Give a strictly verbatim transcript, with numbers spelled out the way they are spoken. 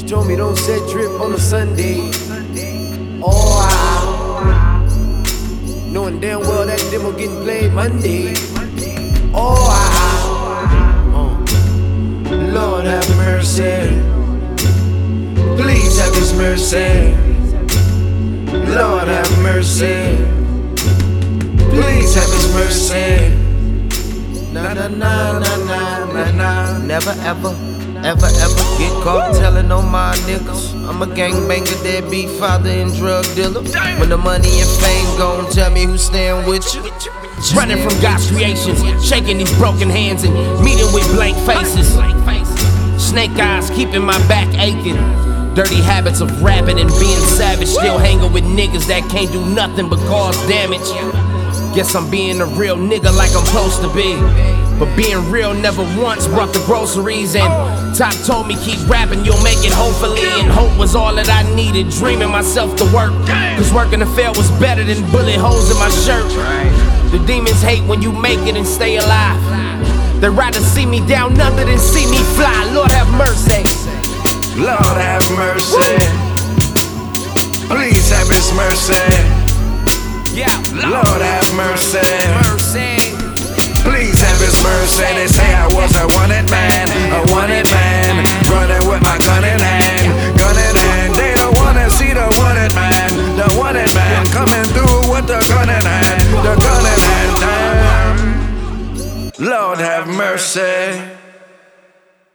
told me don't set drip on a Sunday. Oh, I, knowing damn well that demo getting played Monday. Oh, I, uh, Lord have mercy. Please have His mercy. Lord have mercy. Please have His mercy. Na na na na na na na. Never ever, ever ever get caught telling on my niggas. I'm a gangbanger, deadbeat father and drug dealer. When the money and fame gon' tell me who's staying with you. Running from God's creations, shaking these broken hands and meeting with blank faces. Snake eyes keeping my back aching. Dirty habits of rapping and being savage. Still hanging with niggas that can't do nothing but cause damage. Guess I'm being a real nigga like I'm supposed to be. But being real never once brought the groceries. And Top told me keep rapping, you'll make it hopefully. And hope was all that I needed, dreaming myself to work. Cause working to fail was better than bullet holes in my shirt. The demons hate when you make it and stay alive. They'd rather see me down under than see me fly. Lord have mercy. Lord have mercy. Please have His mercy. Yeah, Lord have mercy. mercy. Please have His mercy. They say I was a wanted man.